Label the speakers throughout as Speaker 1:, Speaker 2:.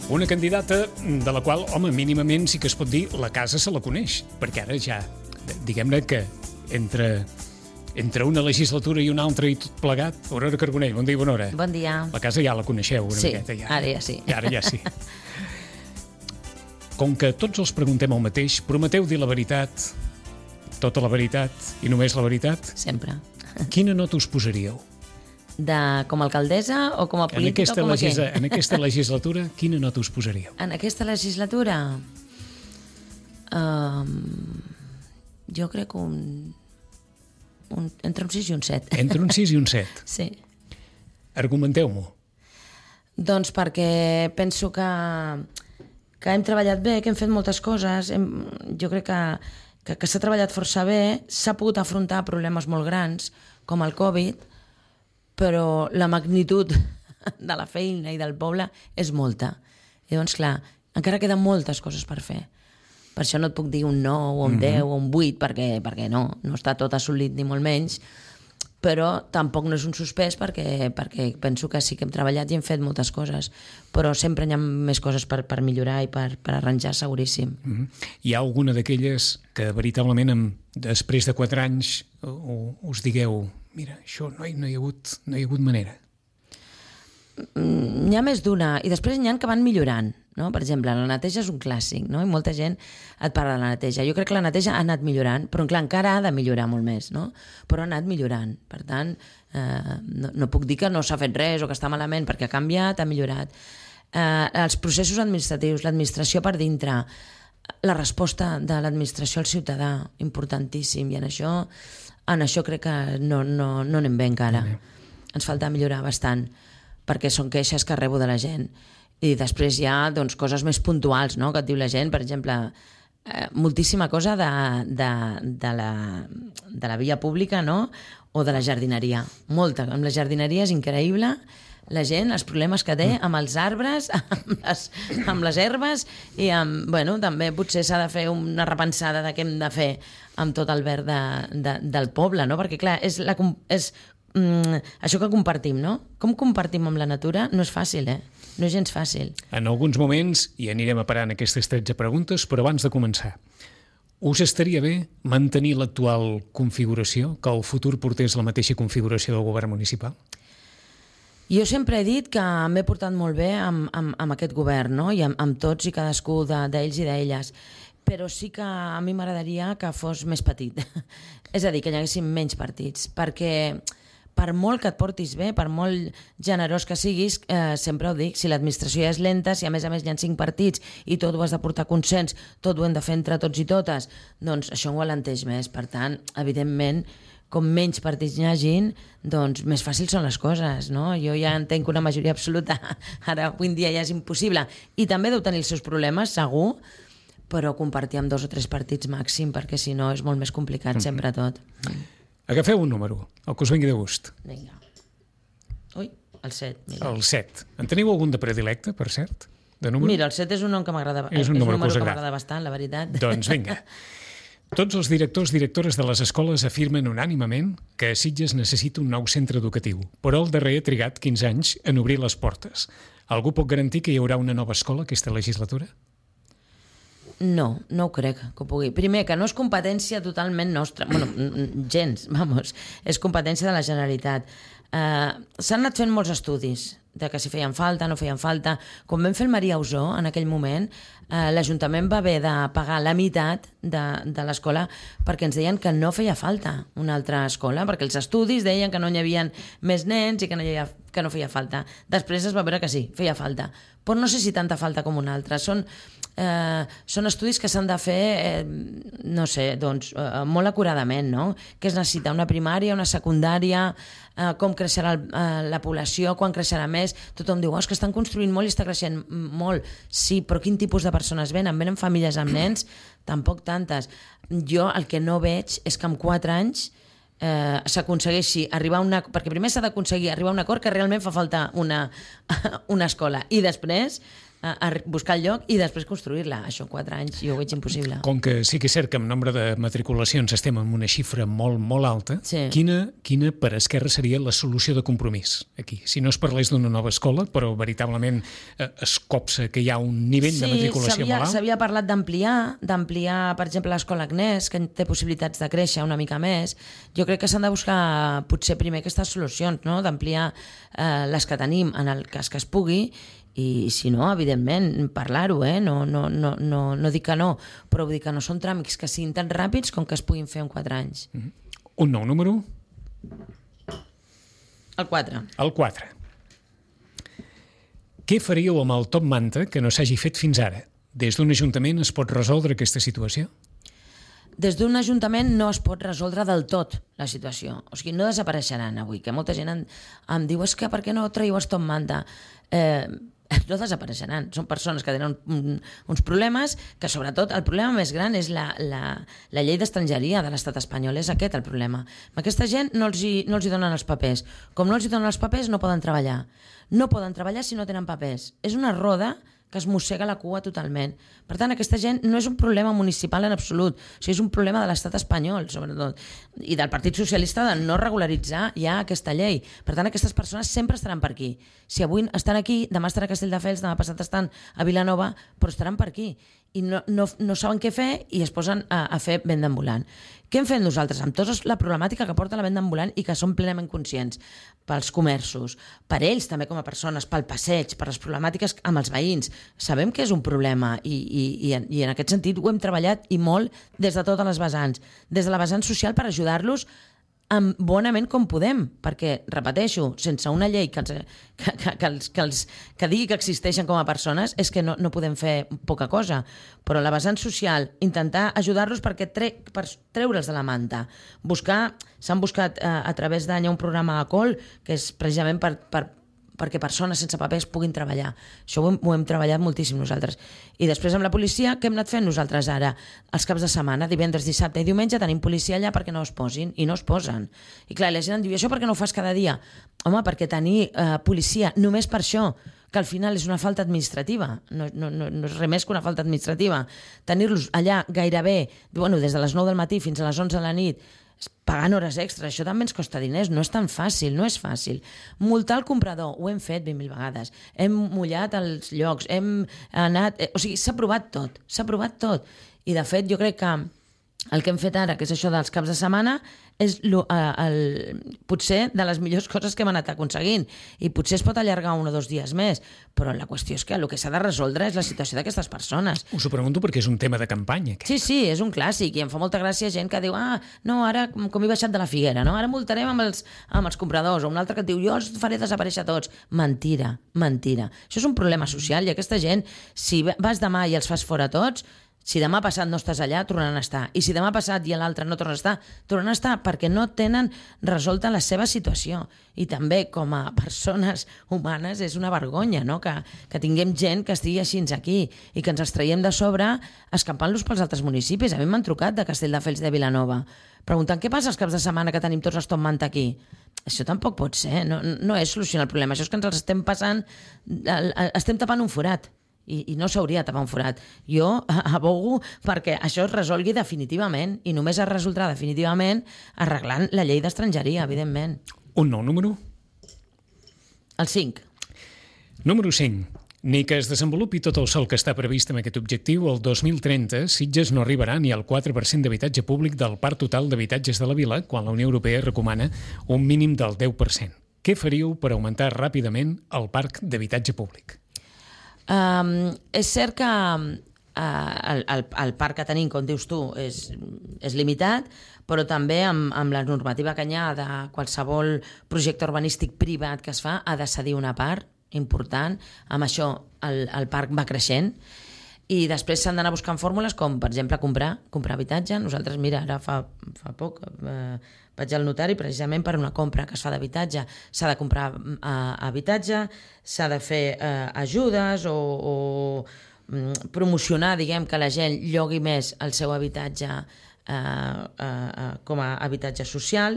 Speaker 1: Una candidata de la qual, home, mínimament sí que es pot dir la casa se la coneix, perquè ara ja, diguem-ne que entre una legislatura i una altra i tot plegat, Aurora Carbonell, bon dia i bona hora.
Speaker 2: Bon dia.
Speaker 1: La casa ja la coneixeu una miqueta.
Speaker 2: Sí, ara ja sí.
Speaker 1: Ara ja sí. Com que tots els preguntem el mateix, prometeu dir la veritat, tota la veritat i només la veritat?
Speaker 2: Sempre.
Speaker 1: Quina nota us posaríeu?
Speaker 2: Com a alcaldessa o com a política o com a què?
Speaker 1: En aquesta legislatura, quina nota us posaríeu?
Speaker 2: En aquesta legislatura? Jo crec entre un 6 i un 7.
Speaker 1: Entre un 6 i un 7?
Speaker 2: Sí.
Speaker 1: Argumenteu-m'ho.
Speaker 2: Doncs perquè penso que hem treballat bé, que hem fet moltes coses. Jo crec que s'ha treballat força bé, s'ha pogut afrontar problemes molt grans, com el Covid, però la magnitud de la feina i del poble és molta. I llavors, clar, encara queden moltes coses per fer. Per això no et puc dir un 9 o un 10 o un 8, perquè no està tot assolit ni molt menys, però tampoc no és un suspès perquè penso que sí que hem treballat i hem fet moltes coses, però sempre hi ha més coses per millorar i per arranjar, seguríssim.
Speaker 1: Hi ha alguna d'aquelles que veritablement després de 4 anys us digueu mira, això no hi ha hagut manera?
Speaker 2: N'hi ha més d'una, i després n'hi ha que van millorant, no? Per exemple, la neteja és un clàssic, no? I molta gent et parla de la neteja. Jo crec que la neteja ha anat millorant, però clar, encara ha de millorar molt més, no? Però ha anat millorant. Per tant, no puc dir que no s'ha fet res o que està malament, perquè ha canviat, ha millorat. Els processos administratius, l'administració per dintre, la resposta de l'administració al ciutadà, importantíssim, i en això crec que no anem bé encara. Ens falta millorar bastant, perquè són queixes que rebo de la gent. I després hi ha coses més puntuals, no?, que et diu la gent, per exemple, moltíssima cosa de la via pública, no?, o de la jardineria. Molta. Amb la jardineria és increïble la gent, els problemes que té amb els arbres, amb les herbes, i també potser s'ha de fer una repensada de què hem de fer amb tot el verd del poble, no? Perquè, clar, és això que compartim, no? Com compartim amb la natura no és fàcil, no és gens fàcil.
Speaker 1: En alguns moments, i anirem a parar en aquestes 13 preguntes, però abans de començar, us estaria bé mantenir l'actual configuració, que el futur portés la mateixa configuració del govern municipal?
Speaker 2: Jo sempre he dit que m'he portat molt bé amb aquest govern, no? I amb tots i cadascú d'ells i d'elles, però sí que a mi m'agradaria que fos més petit. És a dir, que hi haguessin menys partits, perquè per molt que et portis bé, per molt generós que siguis, sempre ho dic, si l'administració ja és lenta, si a més hi ha 5 partits i tot ho has de portar consens, tot ho hem de fer entre tots i totes, doncs això ho alenteix més. Per tant, evidentment, com menys partits n'hi hagin, doncs més fàcils són les coses, no? Jo ja entenc que una majoria absoluta ara avui en dia ja és impossible, i també deu tenir els seus problemes, segur, però compartir amb 2 o 3 partits màxim, perquè si no és molt més complicat sempre tot.
Speaker 1: Agafeu un número, el que us vingui de gust.
Speaker 2: Vinga. Ui, el 7. Mira.
Speaker 1: El 7. En teniu algun de predilecte, per cert? De número?
Speaker 2: Mira, el 7 és un nom que m'agrada.
Speaker 1: És un número que us
Speaker 2: m'agrada bastant, la veritat.
Speaker 1: Doncs vinga. Tots els directors i directores de les escoles afirmen unànimement que Sitges necessita un nou centre educatiu, però el darrer ha trigat 15 anys en obrir les portes. Algú pot garantir que hi haurà una nova escola aquesta legislatura?
Speaker 2: No ho crec que ho pugui. Primer, que no és competència totalment nostra. Bueno, gens, és competència de la Generalitat. S'han anat fent molts estudis de que si feien falta, no feien falta. Quan vam fer el Maria Ausó, en aquell moment, l'Ajuntament va haver de pagar la meitat de l'escola perquè ens deien que no feia falta una altra escola, perquè els estudis deien que no hi havia més nens i que no feia falta. Després es va veure que sí, feia falta. Però no sé si tanta falta com una altra. Són estudis que s'han de fer, molt acuradament, no? Què es necessita? Una primària, una secundària, com creixerà la població, quan creixerà més. Tothom diu, és que estan construint molt i està creixent molt. Sí, però quin tipus de persones venen? Venen famílies amb nens? Tampoc tantes. Jo el que no veig és que en 4 anys s'aconsegueixi arribar a una... Perquè primer s'ha d'aconseguir arribar a un acord que realment fa falta una escola, i després a buscar el lloc i després construir-la. Això en 4 anys jo ho veig impossible.
Speaker 1: Com que sí que és cert que amb nombre de matriculacions estem en una xifra molt, molt alta, quina per Esquerra seria la solució de compromís aquí? Si no es parlés d'una nova escola, però veritablement es copsa que hi ha un nivell de matriculació molt alt.
Speaker 2: S'havia parlat d'ampliar, per exemple, l'escola Agnès, que té possibilitats de créixer una mica més. Jo crec que s'han de buscar potser primer aquestes solucions, no? D'ampliar les que tenim en el cas que es pugui, i si no, evidentment, parlar-ho, no dic que no, però vull dir que no són tràmits que siguin tan ràpids com que es puguin fer en 4 anys.
Speaker 1: Un nou número?
Speaker 2: El 4.
Speaker 1: El 4. Què faríeu amb el top manta que no s'hagi fet fins ara? Des d'un ajuntament es pot resoldre aquesta situació?
Speaker 2: Des d'un ajuntament no es pot resoldre del tot la situació. O sigui, no desapareixeran avui, que molta gent em diu és que per què no traieu el top manta? No desapareixeran. Són persones que tenen uns problemes que, sobretot, el problema més gran és la llei d'estrangeria de l'estat espanyol. És aquest el problema. A aquesta gent no els hi donen els papers. Com no els hi donen els papers, no poden treballar. No poden treballar si no tenen papers. És una roda que es mossega la cua totalment. Per tant, aquesta gent no és un problema municipal en absolut, o sigui, és un problema de l'estat espanyol, sobretot, i del Partit Socialista de no regularitzar ja aquesta llei. Per tant, aquestes persones sempre estaran per aquí. Si avui estan aquí, demà estan a Castelldefels, demà passat estan a Vilanova, però estaran per aquí. I no saben què fer i es posen a fer venda ambulant. Què hem fet nosaltres amb tota la problemàtica que porta la venda ambulant i que som plenament conscients pels comerços, per ells també com a persones, pel passeig, per les problemàtiques amb els veïns? Sabem que és un problema i en aquest sentit ho hem treballat i molt des de totes les vessants. Des de la vessant social per ajudar-los bonament com podem, perquè, repeteixo, sense una llei que digui que existeixen com a persones, és que no podem fer poca cosa. Però la vessant social, intentar ajudar-los per treure'ls de la manta. S'han buscat a través d'any un programa a COL, que és precisament perquè persones sense papers puguin treballar. Això ho hem treballat moltíssim nosaltres. I després amb la policia, què hem anat fent nosaltres ara? Els caps de setmana, divendres, dissabte i diumenge, tenim policia allà perquè no es posin, i no es posen. I clar, la gent em diu, i això per què no ho fas cada dia? Home, perquè tenir policia només per això, que al final és una falta administrativa, no és res més que una falta administrativa, tenir-los allà gairebé, des de les 9 del matí fins a les 11 de la nit, pagant hores extres, això també ens costa diners, no és tan fàcil, no és fàcil. Multar el comprador, ho hem fet 20.000 vegades, hem mullat els llocs, hem anat... O sigui, s'ha provat tot. I de fet jo crec que el que hem fet ara, que és això dels caps de setmana, és potser de les millors coses que hem anat aconseguint. I potser es pot allargar 1 o 2 dies més, però la qüestió és que el que s'ha de resoldre és la situació d'aquestes persones.
Speaker 1: Us ho pregunto perquè és un tema de campanya.
Speaker 2: Sí, és un clàssic, i em fa molta gràcia gent que diu no, ara com he baixat de la Figuera, no? Ara multarem amb els compradors, o un altre que et diu jo els faré desaparèixer tots. Mentira. Això és un problema social, i aquesta gent, si vas demà i els fas fora tots, si demà passat no estàs allà, tornaran a estar. I si demà passat i l'altre no tornen a estar perquè no tenen resolta la seva situació. I també, com a persones humanes, és una vergonya, no? Que tinguem gent que estigui així aquí i que ens els traiem de sobre escampant-los pels altres municipis. A mi m'han trucat de Castelldefels de Vilanova preguntant què passa els caps de setmana que tenim tots els top manta aquí. Això tampoc pot ser, no és solucionar el problema. Això és que ens els estem passant, estem tapant un forat. I no s'hauria de tapar un forat. Jo abogo perquè això es resolgui definitivament, i només es resoldrà definitivament arreglant la llei d'estrangeria, evidentment.
Speaker 1: Un nou número?
Speaker 2: El 5.
Speaker 1: Número 5. Ni que es desenvolupi tot el sol que està previst amb aquest objectiu, el 2030 Sitges no arribarà ni al 4% d'habitatge públic del parc total d'habitatges de la vila, quan la Unió Europea recomana un mínim del 10%. Què faríeu per augmentar ràpidament el parc d'habitatge públic?
Speaker 2: És cert que el parc que tenim, com dius tu, és limitat, però també amb la normativa que hi ha de qualsevol projecte urbanístic privat que es fa ha de cedir una part important. Amb això el parc va creixent, i després s'han d'anar buscant fórmules com, per exemple, comprar habitatge. Nosaltres, mira, ara fa poc vaig al notari precisament per una compra que es fa d'habitatge. S'ha de comprar habitatge, s'ha de fer ajudes o promocionar, diguem, que la gent llogui més el seu habitatge com a habitatge social.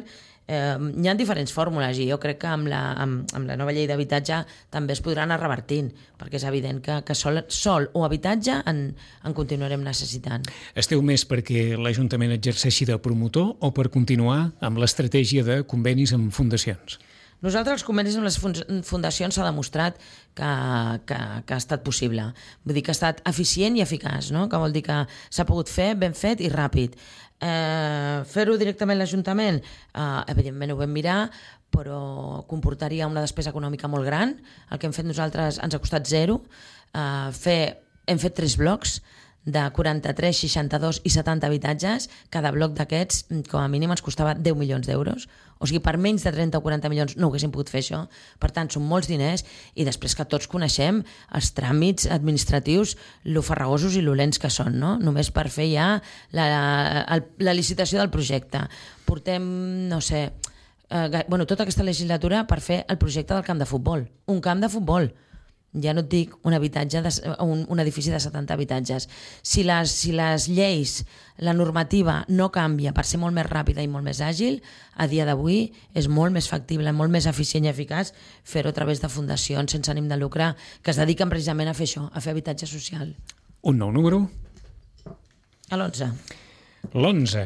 Speaker 2: Hi ha diferents fórmules i jo crec que amb la nova llei d'habitatge també es podran anar revertint, perquè és evident que sol o habitatge en continuarem necessitant.
Speaker 1: Esteu més perquè l'Ajuntament exerceixi de promotor o per continuar amb l'estratègia de convenis amb fundacions?
Speaker 2: Nosaltres, els convenis amb les fundacions s'ha demostrat que ha estat possible. Vull dir que ha estat eficient i eficaç, no? Que vol dir que s'ha pogut fer ben fet i ràpid. Fer-ho directament a l'Ajuntament, evidentment ho vam mirar, però comportaria una despesa econòmica molt gran. El que hem fet nosaltres ens ha costat zero. Hem fet 3 blocs de 43, 62 i 70 habitatges. Cada bloc d'aquests, com a mínim, ens costava 10 milions d'euros. O sigui, per menys de 30 o 40 milions no ho haguéssim pogut fer això. Per tant, són molts diners i després que tots coneixem els tràmits administratius, lo farragosos i lo lents que són, no? Només per fer ja la licitació del projecte. Portem, no sé, tota aquesta legislatura per fer el projecte del camp de futbol. Un camp de futbol. Ja no et dic un edifici de 70 habitatges. Si les lleis, la normativa no canvia per ser molt més ràpida i molt més àgil, a dia d'avui és molt més factible, molt més eficient i eficaç fer-ho a través de fundacions sense ànim de lucre que es dediquen precisament a fer això, a fer habitatge social.
Speaker 1: Un nou número?
Speaker 2: A l'11.
Speaker 1: L'11.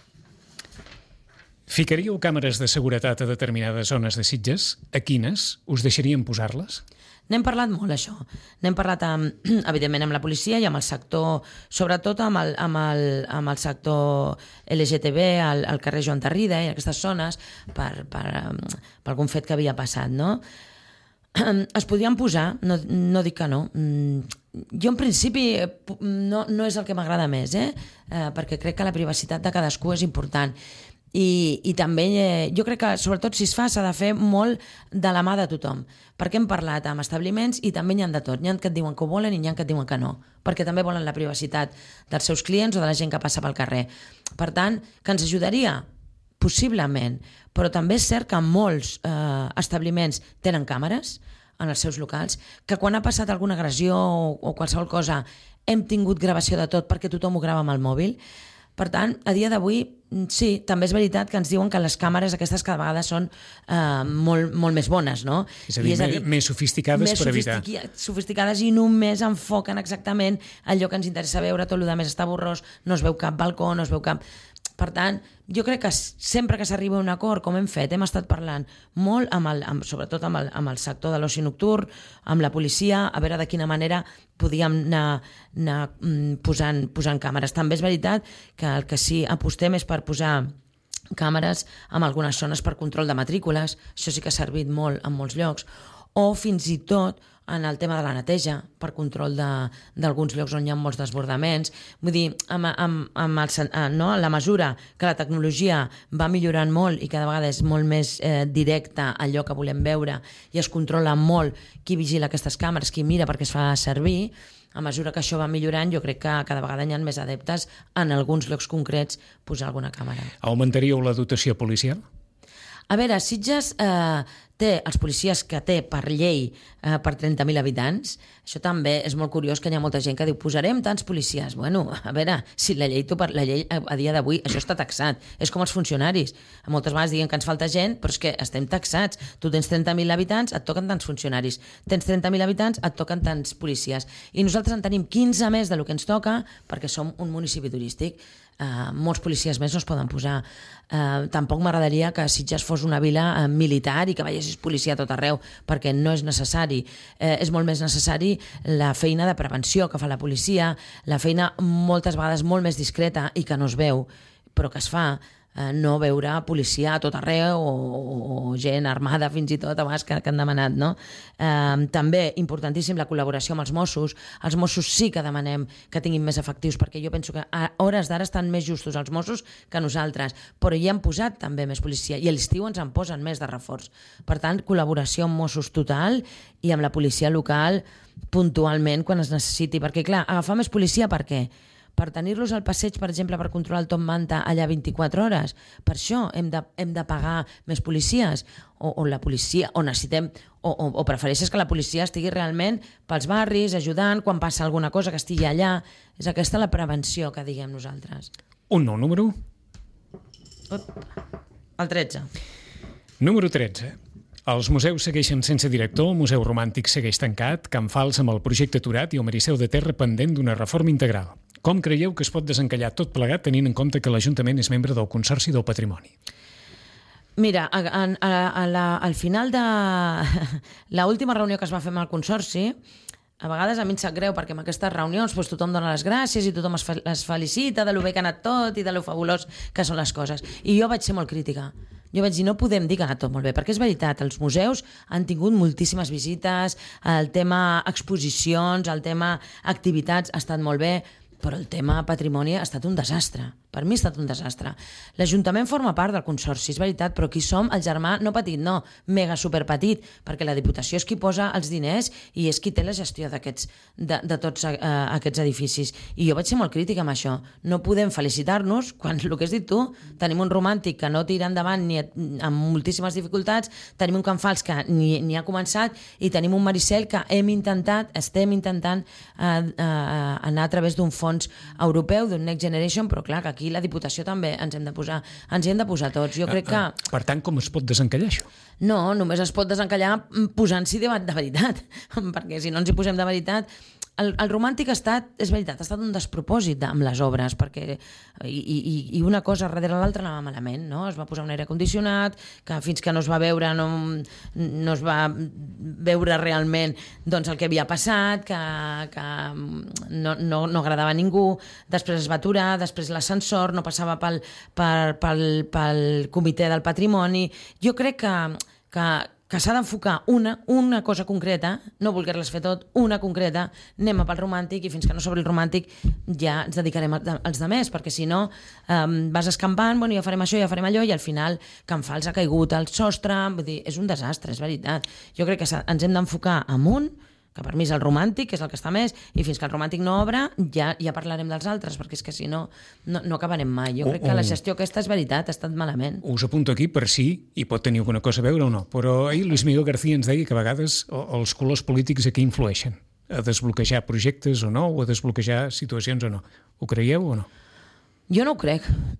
Speaker 1: Ficaríeu càmeres de seguretat a determinades zones de Sitges? A quines? Us deixarien posar-les?
Speaker 2: N'hem parlat molt, això. N'hem parlat, evidentment, amb la policia i amb el sector, sobretot amb el sector LGTB, al carrer Joan Tarrida i aquestes zones, per algun fet que havia passat, no? Es podien posar, no dic que no. Jo, en principi, no és el que m'agrada més, perquè crec que la privacitat de cadascú és important. I també jo crec que sobretot si es fa s'ha de fer molt de la mà de tothom, perquè hem parlat amb establiments i també n'hi ha de tot, n'hi ha que et diuen que ho volen i n'hi ha que et diuen que no, perquè també volen la privacitat dels seus clients o de la gent que passa pel carrer. Per tant, que ens ajudaria? Possiblement, però també és cert que molts establiments tenen càmeres en els seus locals, que quan ha passat alguna agressió o qualsevol cosa hem tingut gravació de tot perquè tothom ho grava amb el mòbil. Per tant, a dia d'avui, sí, també és veritat que ens diuen que les càmeres aquestes cada vegada són molt més bones, no?
Speaker 1: És a dir, més sofisticades per evitar.
Speaker 2: Sofisticades i només enfoquen exactament allò que ens interessa veure, tot el que més està borrós, no es veu cap balcó, no es veu cap... Per tant, jo crec que sempre que s'arriba a un acord, com hem fet, hem estat parlant molt, sobretot amb el sector de l'oci nocturn, amb la policia, a veure de quina manera podíem anar posant càmeres. També és veritat que el que sí apostem és per posar càmeres en algunes zones per control de matrícules, això sí que ha servit molt en molts llocs, o fins i tot en el tema de la neteja, per control d'alguns llocs on hi ha molts desbordaments. Vull dir, la mesura que la tecnologia va millorant molt i cada vegada és molt més directa allò que volem veure i es controla molt qui vigila aquestes càmeres, qui mira perquè es fa servir, a mesura que això va millorant, jo crec que cada vegada hi ha més adeptes en alguns llocs concrets posar alguna càmera.
Speaker 1: Augmentaríeu la dotació policial?
Speaker 2: A veure, Sitges té els policies que té per llei per 30.000 habitants. Això també és molt curiós, que hi ha molta gent que diu posarem tants policies. Bueno, a veure, si la llei a dia d'avui això està taxat. És com els funcionaris. Moltes vegades diuen que ens falta gent, però és que estem taxats. Tu tens 30.000 habitants, et toquen tants funcionaris. Tens 30.000 habitants, et toquen tants policies. I nosaltres en tenim 15 més del que ens toca perquè som un municipi turístic. Molts policies més no es poden posar. Tampoc m'agradaria que Sitges fos una vila militar i que veiessis policia a tot arreu, perquè no és necessari. És molt més necessari la feina de prevenció que fa la policia, la feina moltes vegades molt més discreta i que no es veu, però que es fa. No veure policia a tot arreu o gent armada fins i tot abans que han demanat, no? També importantíssim la col·laboració amb els Mossos. Els Mossos sí que demanem que tinguin més efectius, perquè jo penso que a hores d'ara estan més justos els Mossos que nosaltres, però hi hem posat també més policia i a l'estiu ens en posen més de reforç. Per tant, col·laboració amb Mossos total i amb la policia local puntualment quan es necessiti, perquè clar, agafar més policia per què? Per tenir-los al passeig, per exemple, per controlar el Top Manta allà 24 hores. Per això hem de pagar més policies. O la policia, o necessitem, o prefereixes que la policia estigui realment pels barris, ajudant, quan passa alguna cosa, que estigui allà. És aquesta la prevenció que diguem nosaltres.
Speaker 1: Un nou número?
Speaker 2: El 13.
Speaker 1: Número 13. Els museus segueixen sense director, el Museu Romàntic segueix tancat, Can Fals amb el projecte aturat i el Mariceu de Terra pendent d'una reforma integral. Com creieu que es pot desencallar tot plegat tenint en compte que l'Ajuntament és membre del Consorci del Patrimoni?
Speaker 2: Mira, al final de l'última reunió que es va fer amb el Consorci, a vegades a mi em sap greu perquè en aquestes reunions tothom dona les gràcies i tothom es felicita de lo bé que ha anat tot i de lo fabulós que són les coses. I jo vaig ser molt crítica. Jo vaig dir, no podem dir que ha anat tot molt bé, perquè és veritat, els museus han tingut moltíssimes visites, el tema exposicions, el tema activitats ha estat molt bé, però el tema patrimoni ha estat un desastre. Per mi ha estat un desastre. L'Ajuntament forma part del Consorci, és veritat, però qui som? El germà, no petit, no, mega superpetit, perquè la Diputació és qui posa els diners i és qui té la gestió de tots aquests edificis. I jo vaig ser molt crítica amb això. No podem felicitar-nos quan, el que has dit tu, tenim un Romàntic que no tira endavant ni amb moltíssimes dificultats, tenim un Can Fals que ni ha començat i tenim un Maricel que estem intentant anar a través d'un fons europeu, d'un Next Generation, però clar, que aquí la Diputació també ens hi hem de posar tots. Jo crec que...
Speaker 1: Per tant, com es pot desencallar això?
Speaker 2: No, només es pot desencallar posant-s'hi de veritat, perquè si no ens hi posem de veritat... El Romàntic ha estat un despropòsit amb les obres, perquè i una cosa darrere l'altra anava malament, no? Es va posar un aire condicionat, que fins que no es va veure no es va veure realment doncs, el que havia passat, que no agradava a ningú, després es va aturar, després l'ascensor no passava pel comitè del patrimoni. Jo crec que s'ha d'enfocar una cosa concreta, no voler-les fer tot, una concreta, anem pel Romàntic i fins que no s'obri el Romàntic ja ens dedicarem als demés, perquè si no vas escampant, bueno, ja farem això, ja farem allò, i al final Can Fals ha caigut al sostre, vull dir, és un desastre, és veritat. Jo crec que ens hem d'enfocar en un, que per mi és el Romàntic, que és el que està més, i fins que el Romàntic no obre ja parlarem dels altres, perquè és que si no acabarem mai. Jo crec que la gestió aquesta és veritat, ha estat malament.
Speaker 1: Us apunto aquí per si hi pot tenir alguna cosa a veure o no, però ahir Luis Miguel García ens deia que a vegades els colors polítics aquí influeixen, a desbloquejar projectes o no, o a desbloquejar situacions o no. Ho creieu o no?
Speaker 2: Jo no ho crec.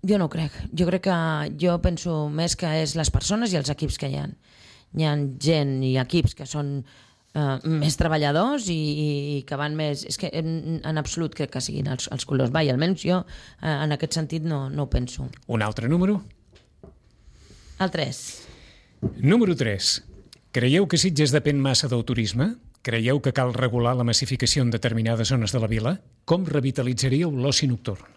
Speaker 2: Jo penso més que és les persones i els equips que hi ha. Hi ha gent i equips que són més treballadors i que van més... És que en absolut crec que siguin els colors. Vai, almenys jo en aquest sentit no ho penso.
Speaker 1: Un altre número?
Speaker 2: El 3.
Speaker 1: Número 3. Creieu que Sitges depèn massa del turisme? Creieu que cal regular la massificació en determinades zones de la vila? Com revitalitzaríeu l'oci nocturn?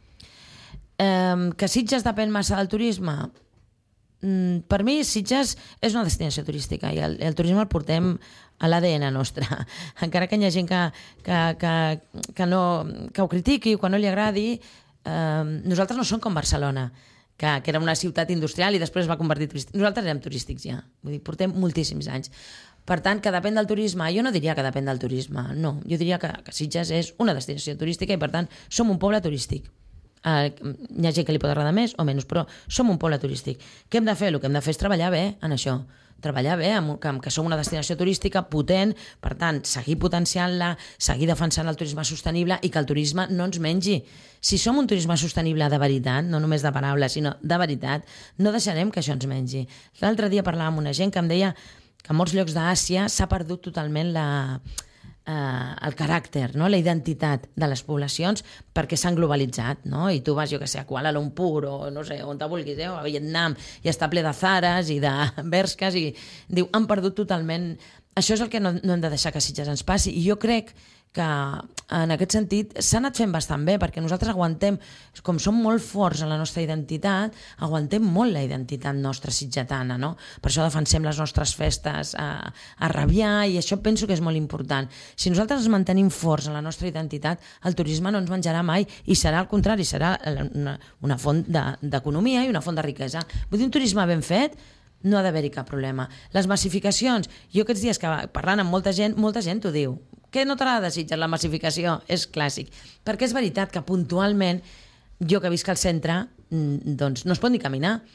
Speaker 2: Que Sitges depèn massa del turisme? Per mi Sitges és una destinació turística i el turisme el portem a l'ADN nostre, encara que hi ha gent que ho critiqui o que no li agradi. Nosaltres no som com Barcelona, que era una ciutat industrial i després es va convertir en turística. Nosaltres érem turístics ja, vull dir, portem moltíssims anys. Per tant, que depèn del turisme, jo no diria que depèn del turisme, no, jo diria que Sitges és una destinació turística i per tant som un poble turístic. Hi ha gent que li pot agradar més o menys, però som un poble turístic. Què hem de fer? El que hem de fer és treballar bé en això, treballar bé, que som una destinació turística potent, per tant, seguir potenciant-la, seguir defensant el turisme sostenible i que el turisme no ens mengi. Si som un turisme sostenible de veritat, no només de paraules, sinó de veritat, no deixarem que això ens mengi. L'altre dia parlava amb una gent que em deia que en molts llocs d'Àsia s'ha perdut totalment el caràcter, no? La identitat de les poblacions perquè s'han globalitzat, no? I tu vas, jo que sé, a Kuala Lumpur o no sé, on te vulguis, a Vietnam, i està ple de Zares i de Bershkas i diu, han perdut totalment. Això és el que no hem de deixar que Sitges ens passi, i jo crec que en aquest sentit s'ha anat fent bastant bé, perquè nosaltres aguantem, com som molt forts en la nostra identitat, aguantem molt la identitat nostra sitgetana, no? Per això defensem les nostres festes a rabiar, i això penso que és molt important. Si nosaltres ens mantenim forts en la nostra identitat, el turisme no ens menjarà mai, i serà al contrari, serà una font d'economia i una font de riquesa. Vull dir, un turisme ben fet no ha d'haver-hi cap problema. Les massificacions, jo aquests dies que parlant amb molta gent t'ho diu. Què no t'agrada de Sitges, la massificació? És clàssic. Perquè és veritat que puntualment, jo que visc al centre, doncs no es pot ni caminar.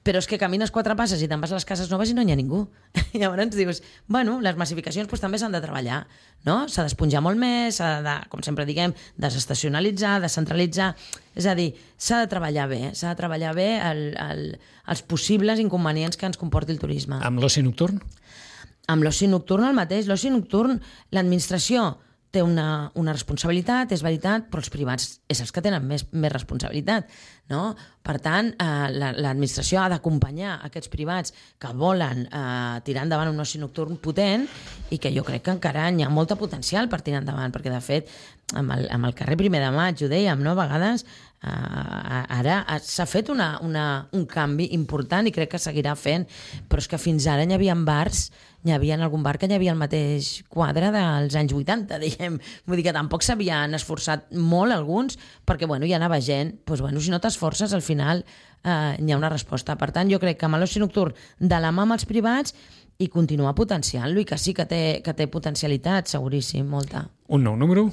Speaker 2: però és que camines 4 passes i te'n vas a les cases noves i no hi ha ningú. I llavors dius, bueno, les massificacions també s'han de treballar, no? S'ha d'esponjar molt més, s'ha de, com sempre diguem, desestacionalitzar, descentralitzar, és a dir, s'ha de treballar bé els possibles inconvenients que ens comporti el turisme.
Speaker 1: Amb l'oci nocturn?
Speaker 2: Amb l'oci nocturn el mateix. L'oci nocturn, l'administració té una responsabilitat, és veritat, però els privats és els que tenen més responsabilitat, no? Per tant, l'administració ha d'acompanyar aquests privats que volen tirar endavant un oci nocturn potent i que jo crec que encara hi ha molta potencial per tirar endavant, perquè de fet amb el carrer 1 de Maig, ho dèiem, no? A vegades ara s'ha fet un canvi important i crec que seguirà fent, però és que fins ara hi havia bars, hi havia algun bar que hi havia el mateix quadre dels anys 80, diguem. Vull dir que tampoc s'havien esforçat molt alguns, perquè bueno, hi anava gent, doncs, bueno, si no t'esforces al final hi ha una resposta. Per tant, jo crec que amb l'oci nocturn de la mà amb els privats i continuar potenciant-lo, i que sí que té potencialitat, seguríssim, molta.
Speaker 1: Un nou número?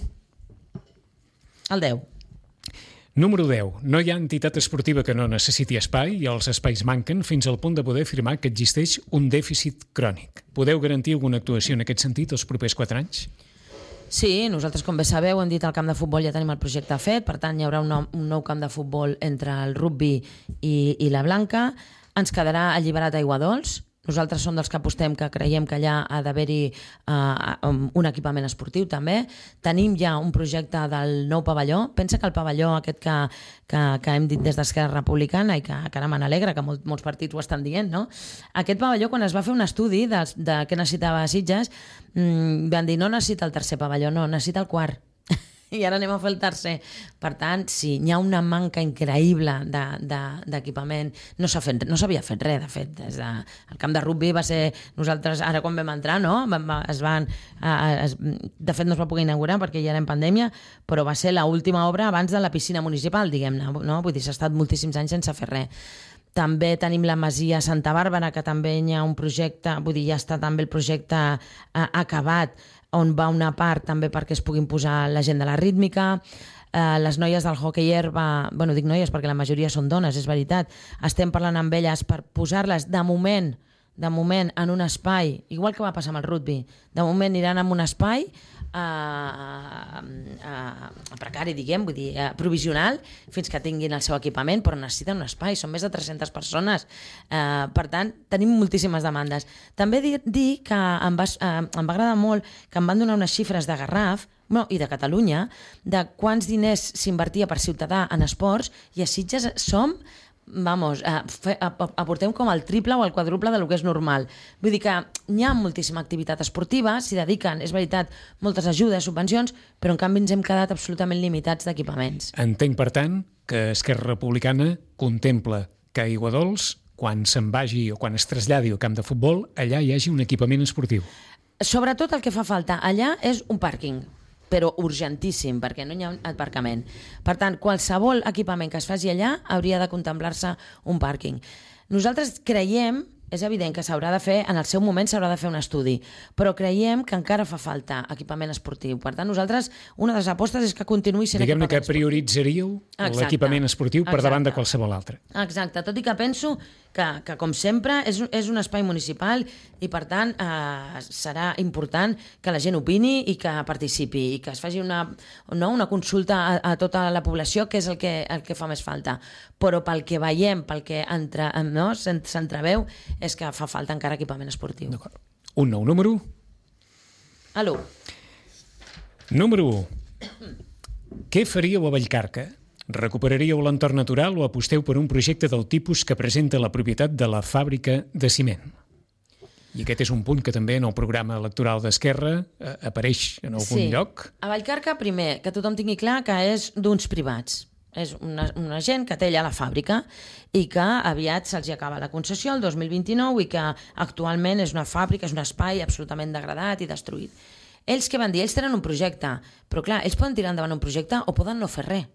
Speaker 2: El 10.
Speaker 1: Número 10. No hi ha entitat esportiva que no necessiti espai i els espais manquen fins al punt de poder afirmar que existeix un dèficit crònic. Podeu garantir alguna actuació en aquest sentit els propers 4 anys?
Speaker 2: Sí, nosaltres, com bé sabeu, hem dit al camp de futbol ja tenim el projecte fet, per tant hi haurà un nou camp de futbol entre el rugby i la Blanca. Ens quedarà alliberat Aiguadols. Nosaltres som dels que apostem, que creiem que allà ha d'haver-hi un equipament esportiu també. Tenim ja un projecte del nou pavelló. Pensa que el pavelló aquest que hem dit des d'Esquerra Republicana i que ara me n'alegra, que molts partits ho estan dient, no? Aquest pavelló, quan es va fer un estudi de què necessitava Sitges, van dir no necessita el tercer pavelló, no, necessita el quart. I ara anem a fer el tercer. Per tant, sí, hi ha una manca increïble d'equipament. No s'havia fet res, de fet. El camp de rugby va ser... Nosaltres, ara quan vam entrar, no? De fet, no es va poder inaugurar perquè ja era en pandèmia, però va ser l'última obra abans de la piscina municipal, diguem-ne. No? Vull dir, s'ha estat moltíssims anys sense fer res. També tenim la Masia Santa Bàrbara, que també hi ha un projecte, vull dir, ja està també el projecte acabat, on va una part també perquè es puguin posar la gent de la rítmica. Les noies del hoquei herba, bueno, dic noies perquè la majoria són dones, és veritat, estem parlant amb elles per posar-les de moment en un espai, igual que va passar amb el rugby, de moment aniran en un espai precari, diguem, vull dir, provisional, fins que tinguin el seu equipament, però necessiten un espai, són més de 300 persones. Per tant, tenim moltíssimes demandes. També dir que em va agradar molt que em van donar unes xifres de Garraf, i de Catalunya, de quants diners s'invertia per ciutadà en esports, i a Sitges som... aportem com el triple o el quadruple del que és normal. Vull dir que hi ha moltíssima activitat esportiva, s'hi dediquen, és veritat, moltes ajudes, subvencions, però en canvi ens hem quedat absolutament limitats d'equipaments.
Speaker 1: Entenc, per tant, que Esquerra Republicana contempla que a Aiguadols, quan se'n vagi o quan es traslladi al camp de futbol, allà hi hagi un equipament esportiu.
Speaker 2: Sobretot el que fa falta allà és un pàrquing, però urgentíssim, perquè no hi ha aparcament. Per tant, qualsevol equipament que es faci allà hauria de contemplar-se un pàrquing. Nosaltres creiem, és evident que s'haurà de fer, en el seu moment s'haurà de fer un estudi, però creiem que encara fa falta equipament esportiu. Per tant, nosaltres, una de les apostes és que continuï sent
Speaker 1: equipament esportiu. Diguem-ne que prioritzaríeu l'equipament esportiu per davant de qualsevol altre.
Speaker 2: Exacte, tot i que penso que com sempre, és un espai municipal i, per tant, serà important que la gent opini i que participi i que es faci una consulta a tota la població, que és el que fa més falta. Però pel que veiem, pel que s'entreveu, és que fa falta encara equipament esportiu.
Speaker 1: Un nou número?
Speaker 2: L'1.
Speaker 1: Número 1. Què faríeu a Vallcarca? Recuperaríeu l'entorn natural o aposteu per un projecte del tipus que presenta la propietat de la fàbrica de ciment? I aquest és un punt que també en el programa electoral d'Esquerra apareix en algun lloc.
Speaker 2: A Vallcarca, primer, que tothom tingui clar que és d'uns privats. És una gent que té allà la fàbrica i que aviat se'ls acaba la concessió el 2029 i que actualment és una fàbrica, és un espai absolutament degradat i destruït. Ells què van dir? Ells tenen un projecte, però clar, ells poden tirar endavant un projecte o poden no fer res.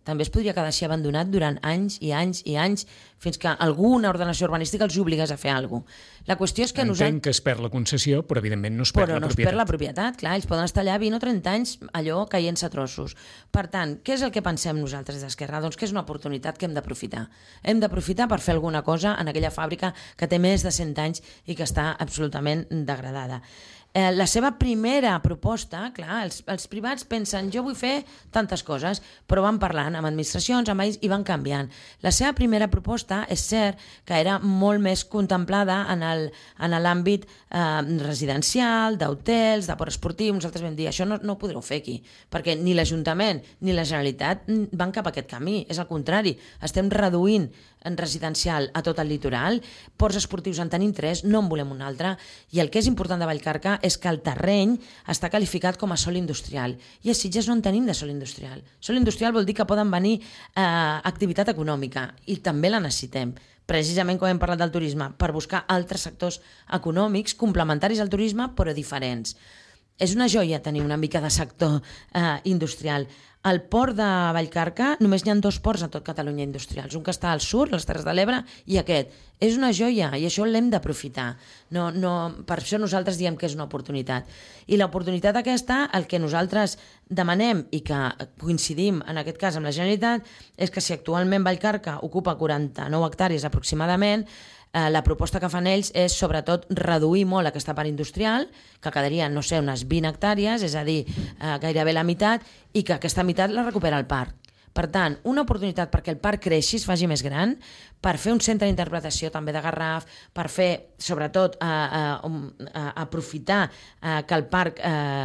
Speaker 2: també es podria quedar així abandonat durant anys i anys i anys fins que alguna ordenació urbanística els obligués a fer alguna cosa. La qüestió és que
Speaker 1: Entenc que es perd la concessió, però evidentment no es perd la propietat.
Speaker 2: Però no es perd la propietat, clar, ells poden estar allà 20 o 30 anys allò caient-se a trossos. Per tant, què és el que pensem nosaltres d'Esquerra? Doncs que és una oportunitat que hem d'aprofitar. Hem d'aprofitar per fer alguna cosa en aquella fàbrica que té més de 100 anys i que està absolutament degradada. La seva primera proposta, clar, els privats pensen jo vull fer tantes coses, però van parlant amb administracions, amb ells, i van canviant. La seva primera proposta és cert que era molt més contemplada en l'àmbit residencial, d'hotels, de port esportiu. Nosaltres vam dir això no ho podreu fer aquí, perquè ni l'Ajuntament ni la Generalitat van cap a aquest camí, és al contrari, estem reduint en residencial a tot el litoral, ports esportius en tenim 3, no en volem un altre, i el que és important de Vallcarca és que el terreny està qualificat com a sòl industrial, i a Sitges no en tenim de sòl industrial. Sòl industrial vol dir que poden venir activitat econòmica, i també la necessitem, precisament com hem parlat del turisme, per buscar altres sectors econòmics complementaris al turisme, però diferents. És una joia tenir una mica de sector industrial. Al port de Vallcarca només n'hi ha 2 ports a tot Catalunya industrials, un que està al sud, les Terres de l'Ebre, i aquest. És una joia i això l'hem d'aprofitar. Per això nosaltres diem que és una oportunitat. I l'oportunitat aquesta, el que nosaltres demanem i que coincidim en aquest cas amb la Generalitat, és que si actualment Vallcarca ocupa 49 hectàrees aproximadament, la proposta que fan ells és sobretot reduir molt aquesta part industrial, que quedarien, no sé, unes 20 hectàrees, és a dir, gairebé la meitat, i que aquesta meitat la recupera el parc. Per tant, una oportunitat perquè el parc creixi, es faci més gran, per fer un centre d'interpretació també de Garraf, per fer, sobretot, aprofitar que el parc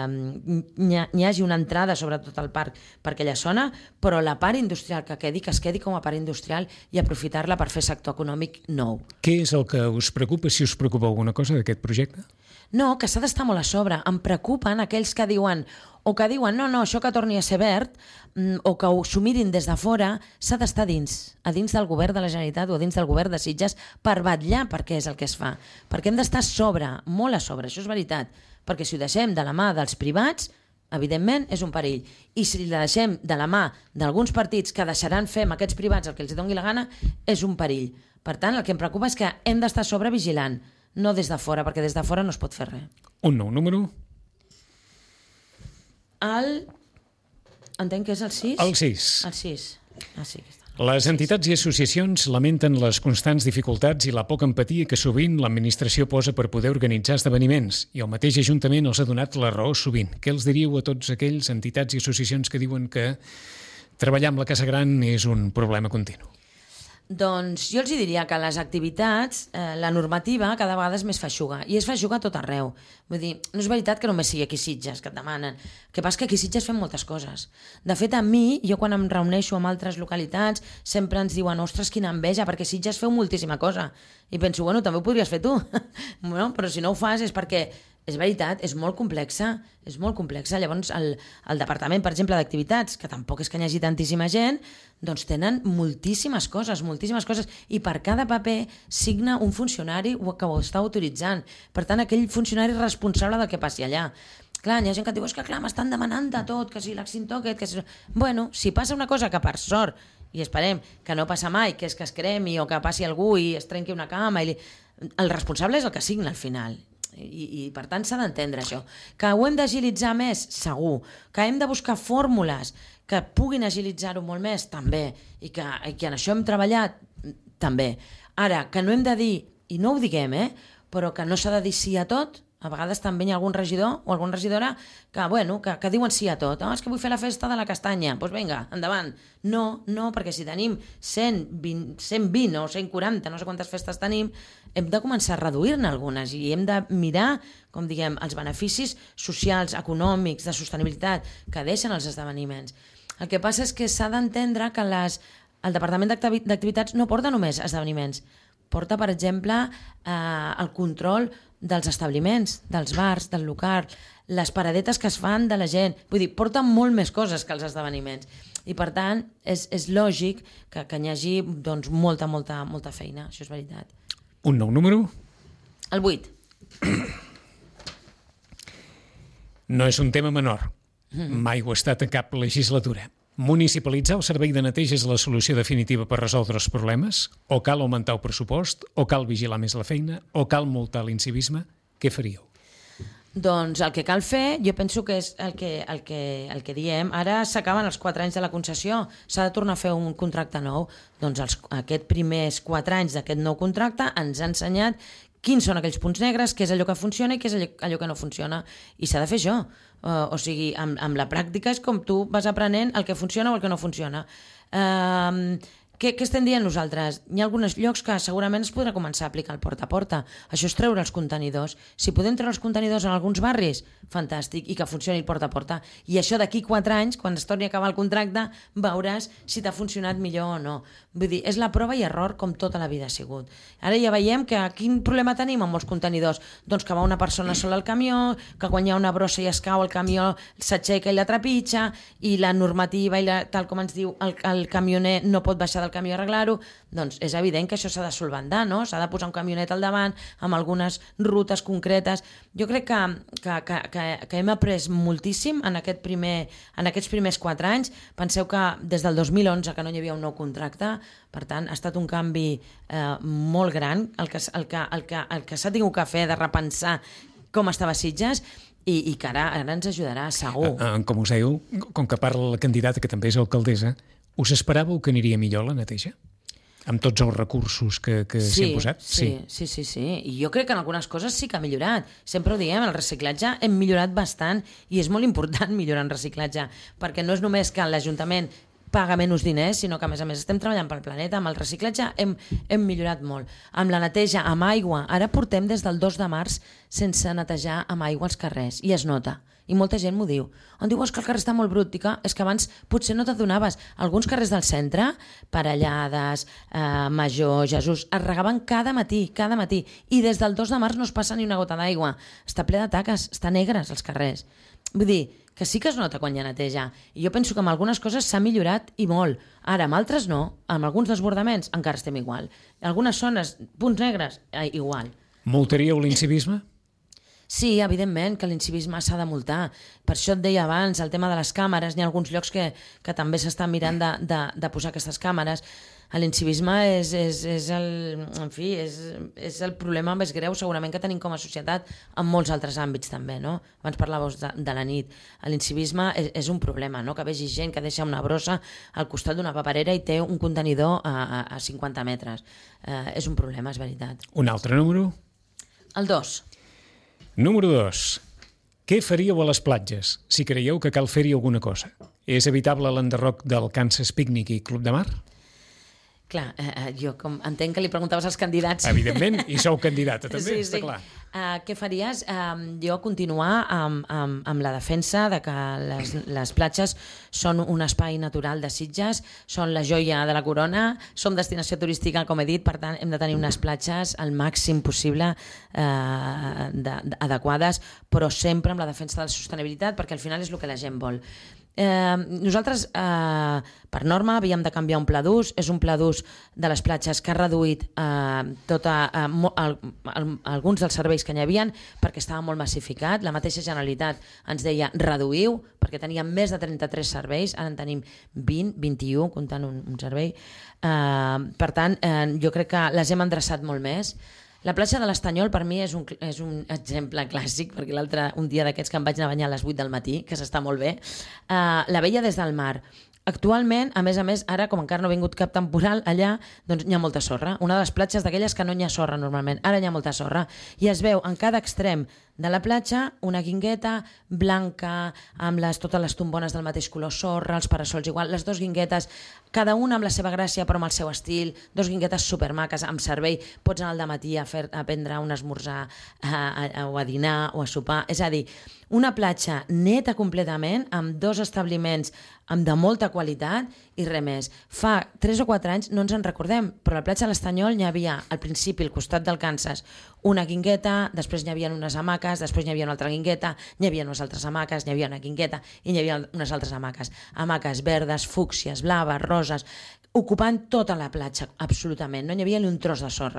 Speaker 2: n'hi hagi una entrada, sobretot al parc, per aquella zona, però la part industrial que es quedi com a part industrial i aprofitar-la per fer sector econòmic nou.
Speaker 1: Què és el que us preocupa, si us preocupa alguna cosa d'aquest projecte?
Speaker 2: No, que s'ha d'estar molt a sobre. Em preocupen aquells que diuen no, això que torni a ser verd, o que s'ho mirin des de fora, s'ha d'estar a dins del govern de la Generalitat o dins del govern de Sitges per vetllar per què és el que es fa. Perquè hem d'estar a sobre, molt a sobre, això és veritat. Perquè si ho deixem de la mà dels privats, evidentment és un perill. I si la deixem de la mà d'alguns partits que deixaran fer amb aquests privats el que els doni la gana, és un perill. Per tant, el que em preocupa és que hem d'estar a sobre vigilant, no des de fora, perquè des de fora no es pot fer res.
Speaker 1: Un nou número?
Speaker 2: Entenc que és el 6?
Speaker 1: El 6.
Speaker 2: El 6. Ah, sí, que està.
Speaker 1: Les entitats i associacions lamenten les constants dificultats i la poca empatia que sovint l'administració posa per poder organitzar esdeveniments, i el mateix Ajuntament els ha donat la raó sovint. Què els diríeu a tots aquells entitats i associacions que diuen que treballar amb la Casa Gran és un problema continu?
Speaker 2: Doncs jo els diria que les activitats, la normativa cada vegada és més feixuga, i és feixuga a tot arreu. Vull dir, no és veritat que només sigui aquí a Sitges que et demanen. El que passa és que aquí a Sitges fem moltes coses. De fet, a mi, jo quan em reuneixo amb altres localitats, sempre ens diuen, ostres, quina enveja, perquè a Sitges feu moltíssima cosa. I penso, bueno, també ho podries fer tu. Bueno, però si no ho fas és perquè és veritat, és molt complexa. Llavors, el departament, per exemple, d'activitats, que tampoc és que n'hi hagi tantíssima gent, doncs tenen moltíssimes coses, i per cada paper signa un funcionari que ho està autoritzant. Per tant, aquell funcionari és responsable del que passi allà. Clar, hi ha gent que et diu, és que clar, m'estan demanant de tot, que si l'extintor, que si... Bueno, si passa una cosa que per sort, i esperem que no passa mai, que és que es cremi o que passi algú i es trenqui una cama, el responsable és el que signa al final. I per tant s'ha d'entendre això. Que ho hem d'agilitzar més? Segur. Que hem de buscar fórmules que puguin agilitzar-ho molt més? També. I que en això hem treballat? També. Ara, que no hem de dir, i no ho diguem, però que no s'ha de dir sí a tot. A vegades també hi ha algun regidor o alguna regidora que diuen sí a tot. És que vull fer la festa de la castanya. Doncs vinga, endavant. No, perquè si tenim 120 o 140, no sé quantes festes tenim, hem de començar a reduir-ne algunes i hem de mirar, com diguem, els beneficis socials, econòmics, de sostenibilitat que deixen els esdeveniments. El que passa és que s'ha d'entendre que el Departament d'Activitats no porta només esdeveniments, porta, per exemple, el control dels establiments, dels bars, del local, les paradetes que es fan de la gent. Vull dir, porten molt més coses que els esdeveniments. I, per tant, és lògic que hi hagi doncs, molta feina. Això és veritat.
Speaker 1: Un nou número?
Speaker 2: El 8.
Speaker 1: No és un tema menor. Mai ho ha estat en cap legislatura. Municipalitzar el servei de neteja és la solució definitiva per resoldre els problemes? O cal augmentar el pressupost? O cal vigilar més la feina? O cal multar l'incivisme? Què faríeu?
Speaker 2: Doncs el que cal fer, jo penso que és el que diem. Ara s'acaben els 4 anys de la concessió, s'ha de tornar a fer un contracte nou. Doncs aquests primers 4 anys d'aquest nou contracte ens ha ensenyat quins són aquells punts negres, què és allò que funciona i què és allò que no funciona. I s'ha de fer això. O sigui, amb la pràctica és com tu vas aprenent el que funciona o el que no funciona. Què estem dient nosaltres? Hi ha alguns llocs que segurament es podrà començar a aplicar el porta a porta. Això és treure els contenidors. Si podem treure els contenidors en alguns barris, fantàstic, i que funcioni el porta a porta. I això d'aquí 4 anys, quan es torni a acabar el contracte, veuràs si t'ha funcionat millor o no. Vull dir, és la prova i error com tota la vida ha sigut. Ara ja veiem que quin problema tenim amb els contenidors? Doncs que va una persona sola al camió, que quan hi ha una brossa i es cau el camió s'aixeca i la trepitja, i la normativa, tal com ens diu el camioner, no pot baixar del camió a arreglar-ho. Doncs és evident que això s'ha de solventar, no? S'ha de posar un camionet al davant amb algunes rutes concretes. Jo crec que hem après moltíssim en aquests primers 4 anys. Penseu que des del 2011 que no hi havia un nou contracte, per tant ha estat un canvi molt gran el que s'ha tingut que fer de repensar com estava Sitges i que ara ens ajudarà, segur.
Speaker 1: Com us dèieu, com que parla la candidata, que també és alcaldessa, us esperàveu que aniria millor la neteja? Amb tots els recursos que s'hi han posat?
Speaker 2: Sí. I jo crec que en algunes coses sí que ha millorat. Sempre ho diem, el reciclatge hem millorat bastant i és molt important millorar en reciclatge, perquè no és només que l'Ajuntament paga menys diners, sinó que a més estem treballant pel planeta. Amb el reciclatge hem millorat molt. Amb la neteja, amb aigua, ara portem des del 2 de març sense netejar amb aigua els carrers, i es nota. I molta gent m'ho diu. On diu, és que el carrer està molt brut. Dic, és que abans potser no t'adonaves. Alguns carrers del centre, Parellades, Major, Jesús, es regaven cada matí. I des del 2 de març no es passa ni una gota d'aigua. Està ple de taques, està negres els carrers. Vull dir, que sí que es nota quan hi ha neteja. I jo penso que amb algunes coses s'ha millorat i molt. Ara, amb altres no. Amb alguns desbordaments encara estem igual. Algunes zones, punts negres, igual.
Speaker 1: Multaríeu l'incivisme?
Speaker 2: Sí, evidentment que l'incivisme s'ha de multar. Per això et deia abans, el tema de les càmeres, hi ha alguns llocs que també s'estan mirant de posar aquestes càmeres. L'incivisme és el problema més greu segurament que tenim com a societat en molts altres àmbits també, no? Abans parlàveu de la nit. L'incivisme és un problema, no? Que vegi gent que deixa una brossa al costat d'una paperera i té un contenidor a 50 metres. És un problema, és veritat.
Speaker 1: Un altre número?
Speaker 2: El 2.
Speaker 1: Número 2. Què faríeu a les platges si creieu que cal fer-hi alguna cosa? És evitable l'enderroc del Kansas Picnic i Club de Mar?
Speaker 2: Clar, jo entenc que li preguntaves als candidats.
Speaker 1: Evidentment, i sou candidata també, està clar.
Speaker 2: Què faries? Jo continuar amb la defensa de que les platges són un espai natural de Sitges, són la joia de la corona, som destinació turística, com he dit, per tant hem de tenir unes platges al màxim possible adequades, però sempre amb la defensa de la sostenibilitat, perquè al final és el que la gent vol. Nosaltres per norma havíem de canviar un pla d'ús. És un pla d'ús de les platges que ha reduït alguns dels serveis que n'hi havia perquè estava molt massificat. La mateixa Generalitat ens deia reduïu, perquè teníem més de 33 serveis, ara en tenim 20, 21 comptant un servei. Per tant, jo crec que les hem endreçat molt més. La platja de l'Estanyol per mi és un exemple clàssic, perquè un dia d'aquests que em vaig anar a banyar a les 8 del matí, que s'està molt bé, la veia des del mar. Actualment, a més, ara, com encara no ha vingut cap temporal allà, doncs n'hi ha molta sorra. Una de les platges d'aquelles que no n'hi ha sorra normalment. Ara n'hi ha molta sorra. I es veu en cada extrem de la platja una guingueta blanca, amb totes les tombones del mateix color sorra, els parasols igual, les 2 guinguetes, cada una amb la seva gràcia però amb el seu estil, 2 guinguetes supermaques, amb servei, pots anar al dematí a prendre un esmorzar o a dinar o a sopar. És a dir, una platja neta completament, amb 2 establiments de molta qualitat i res més. Fa 3 o 4 anys no ens en recordem, però a la platja de l'Estanyol n'hi havia al principi, al costat del Kansas, una guingueta, després n'hi havia unes hamaques, després n'hi havia una altra guingueta, n'hi havia unes altres hamaques, n'hi havia una guingueta i n'hi havia unes altres hamaques. Hamaques verdes, fúcsies, blaves, roses, ocupant tota la platja, absolutament. No n'hi havia ni un tros de sorra.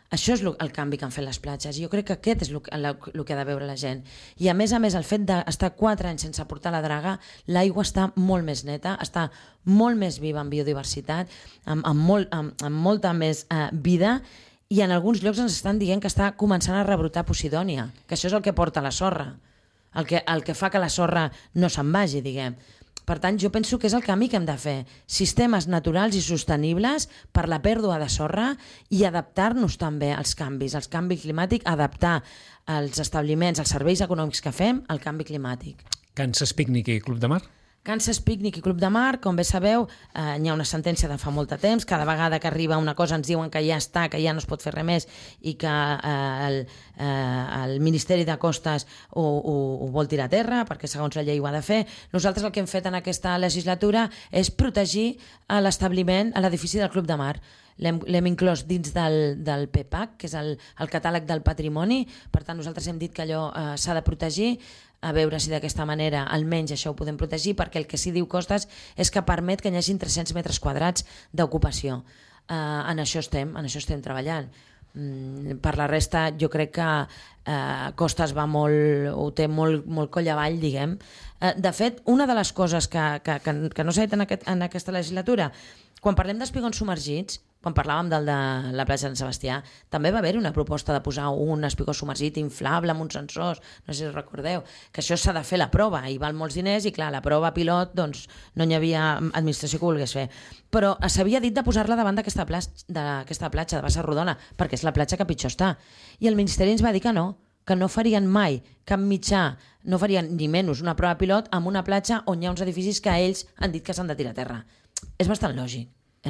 Speaker 2: Això és el canvi que han fet les platges. Jo crec que aquest és el que ha de veure la gent. I a més, el fet d'estar 4 anys sense portar la draga, l'aigua està molt més neta, està molt més viva en biodiversitat, amb molta més vida, i en alguns llocs ens estan dient que està començant a rebrotar Posidònia, que això és el que porta la sorra, el que fa que la sorra no se'n vagi, diguem. Per tant, jo penso que és el canvi que hem de fer. Sistemes naturals i sostenibles per la pèrdua de sorra i adaptar-nos també als canvis, al canvi climàtic, adaptar els establiments, els serveis econòmics que fem al canvi climàtic.
Speaker 1: Kansas Picnic i Club de Mar?
Speaker 2: Kansas Picnic i Club de Mar, com bé sabeu, hi ha una sentència de fa molt de temps. Cada vegada que arriba una cosa ens diuen que ja està, que ja no es pot fer res més i que el Ministeri de Costes ho vol tirar a terra perquè segons la llei ho ha de fer. Nosaltres el que hem fet en aquesta legislatura és protegir l'establiment, l'edifici del Club de Mar. L'hem inclòs dins del PPAC, que és el catàleg del patrimoni. Per tant, nosaltres hem dit que allò s'ha de protegir, a veure si d'aquesta manera almenys això ho podem protegir, perquè el que sí diu Costes és que permet que hi hagi 300 metres quadrats d'ocupació. En això estem treballant. Per la resta, jo crec que Costes ho té molt coll avall, diguem. De fet, una de les coses que no s'ha dit en aquesta legislatura, quan parlem d'espigons submergits, quan parlàvem del de la platja de Sant Sebastià, també va haver una proposta de posar un espigó submergit inflable amb uns sensors, no sé si us recordeu, que això s'ha de fer la prova i val molts diners i clar, la prova pilot doncs no hi havia administració que ho volgués fer. Però s'havia dit de posar-la davant d'aquesta platja de Bassa-Rodona, perquè és la platja que pitjor està. I el Ministeri ens va dir que no farien mai cap mitjà, no farien ni menys una prova pilot amb una platja on hi ha uns edificis que ells han dit que s'han de tirar a terra. És bastant lògic.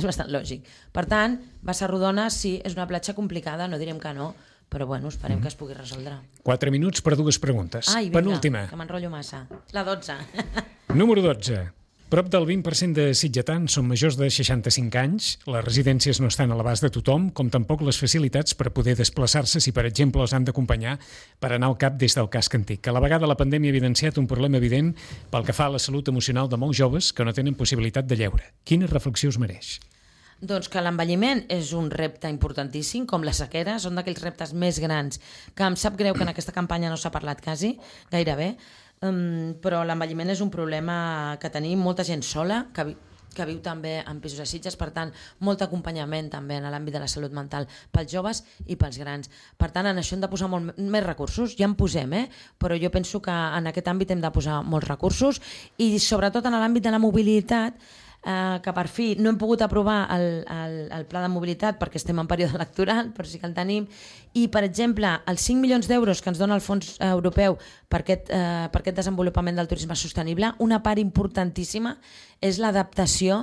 Speaker 2: Per tant, Bassa-Rodona sí, és una platja complicada, no direm que no, però bueno, esperem que es pugui resoldre.
Speaker 1: 4 minuts per 2 preguntes.
Speaker 2: Ai, vinga,
Speaker 1: penúltima.
Speaker 2: Que m'enrotllo massa. La 12.
Speaker 1: Número 12. Prop del 20% de sitgetans són majors de 65 anys, les residències no estan a l'abast de tothom, com tampoc les facilitats per poder desplaçar-se si, per exemple, els han d'acompanyar per anar al CAP des del casc antic. A la vegada, la pandèmia ha evidenciat un problema evident pel que fa a la salut emocional de molts joves que no tenen possibilitat de lleure. Quina reflexió us mereix?
Speaker 2: Doncs que l'envelliment és un repte importantíssim, com la sequera, són d'aquells reptes més grans, que em sap greu que en aquesta campanya no s'ha parlat gairebé, però l'envelliment és un problema que tenim molta gent sola, que viu també en pisos de Sitges, per tant, molt acompanyament també en l'àmbit de la salut mental pels joves i pels grans. Per tant, en això hem de posar molt més recursos, ja en posem, però jo penso que en aquest àmbit hem de posar molts recursos i sobretot en l'àmbit de la mobilitat, que per fi no hem pogut aprovar el pla de mobilitat perquè estem en període electoral, però sí que el tenim, i per exemple els 5 milions d'euros que ens dona el fons europeu per aquest desenvolupament del turisme sostenible, una part importantíssima és l'adaptació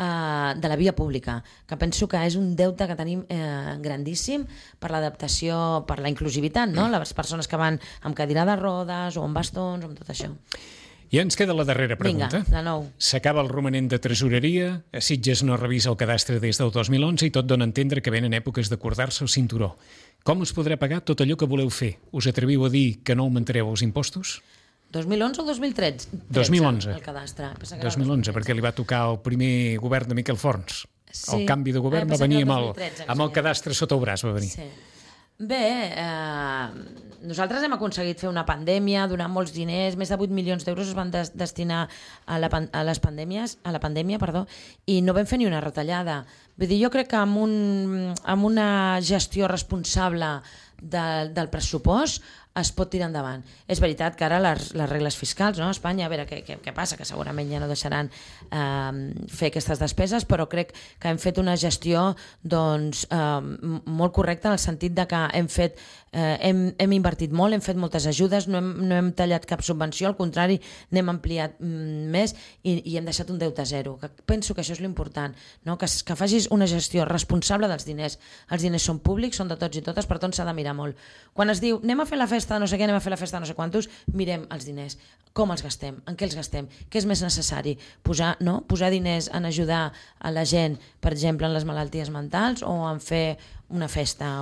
Speaker 2: de la via pública, que penso que és un deute que tenim grandíssim per l'adaptació, per la inclusivitat, no? Les persones que van amb cadira de rodes o amb bastons o amb tot això.
Speaker 1: I ens queda la darrera pregunta.
Speaker 2: Vinga, de nou.
Speaker 1: S'acaba el romanent de tresoreria, a Sitges no revisa el cadastre des del 2011 i tot dona a entendre que venen èpoques d'acordar-se el cinturó. Com us podrà pagar tot allò que voleu fer? Us atreviu a dir que no augmentareu els impostos?
Speaker 2: 2011 o 2013?
Speaker 1: 2011.
Speaker 2: El cadastre.
Speaker 1: 2011, perquè li va tocar el primer govern de Miquel Forns.
Speaker 2: Sí.
Speaker 1: El canvi de govern va venir amb el cadastre sota el braç. Va venir.
Speaker 2: Sí. Bé, nosaltres hem aconseguit fer una pandèmia, donar molts diners, més de 8 milions d'euros es van destinar a la pandèmia, i no vam fer ni una retallada. Vull dir, jo crec que amb una gestió responsable del pressupost es pot tirar endavant. És veritat que ara les regles fiscals, no? A Espanya, a veure què passa, que segurament ja no deixaran fer aquestes despeses, però crec que hem fet una gestió molt correcta en el sentit de que hem invertit molt, hem fet moltes ajudes, no hem tallat cap subvenció, al contrari, n'hem ampliat més i hem deixat un deute zero. Penso que això és l'important, no? Que facis una gestió responsable dels diners. Els diners són públics, són de tots i totes, per tant s'ha de mirar molt. Quan es diu anem a fer la festa de no sé què, anem a fer la festa de no sé quantos, mirem els diners, com els gastem, en què els gastem, què és més necessari, posar diners en ajudar a la gent, per exemple, en les malalties mentals o en fer una festa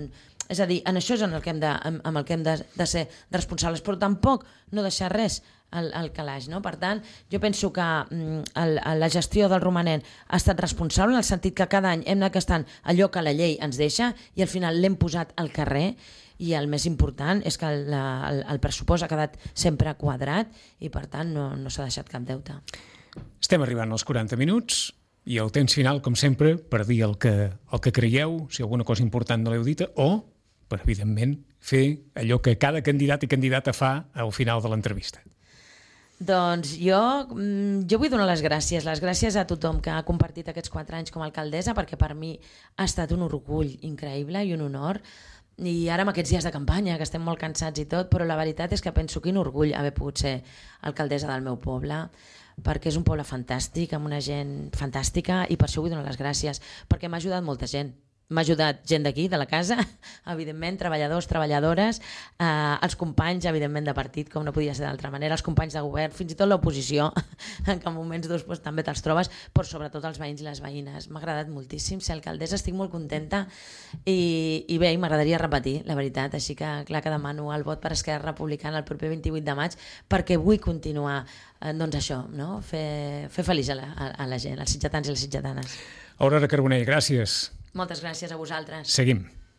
Speaker 2: és a dir, en això és amb el que hem de ser responsables, però tampoc no deixar res el calaix, no? Per tant, jo penso que la gestió del romanent ha estat responsable, en el sentit que cada any hem anat gastant allò que la llei ens deixa i al final l'hem posat al carrer, i el més important és que el pressupost ha quedat sempre quadrat i per tant no s'ha deixat cap deute.
Speaker 1: Estem arribant als 40 minuts i el temps final, com sempre, per dir el que creieu, si alguna cosa important no l'heu dita, o per, evidentment, fer allò que cada candidat i candidata fa al final de l'entrevista.
Speaker 2: Doncs jo vull donar les gràcies a tothom que ha compartit aquests 4 anys com a alcaldessa, perquè per mi ha estat un orgull increïble i un honor, i ara amb aquests dies de campanya, que estem molt cansats i tot, però la veritat és que penso quin orgull haver pogut ser alcaldessa del meu poble, perquè és un poble fantàstic, amb una gent fantàstica, i per això vull donar les gràcies, perquè m'ha ajudat molta gent. M'ha ajudat gent d'aquí, de la casa, evidentment, treballadors, treballadores, els companys, evidentment, de partit, com no podia ser d'altra manera, els companys de govern, fins i tot l'oposició, que en moments durs també te'ls trobes, però sobretot els veïns i les veïnes. M'ha agradat moltíssim ser alcaldessa, estic molt contenta i bé, m'agradaria repetir, la veritat, així que clar que demano el vot per Esquerra Republicana el proper 28 de maig, perquè vull continuar, doncs això, no? Fer feliç a la gent, als sitgetans i les sitgetanes.
Speaker 1: Aurora Carbonell, gràcies.
Speaker 2: Moltes gràcies a vosaltres.
Speaker 1: Seguim.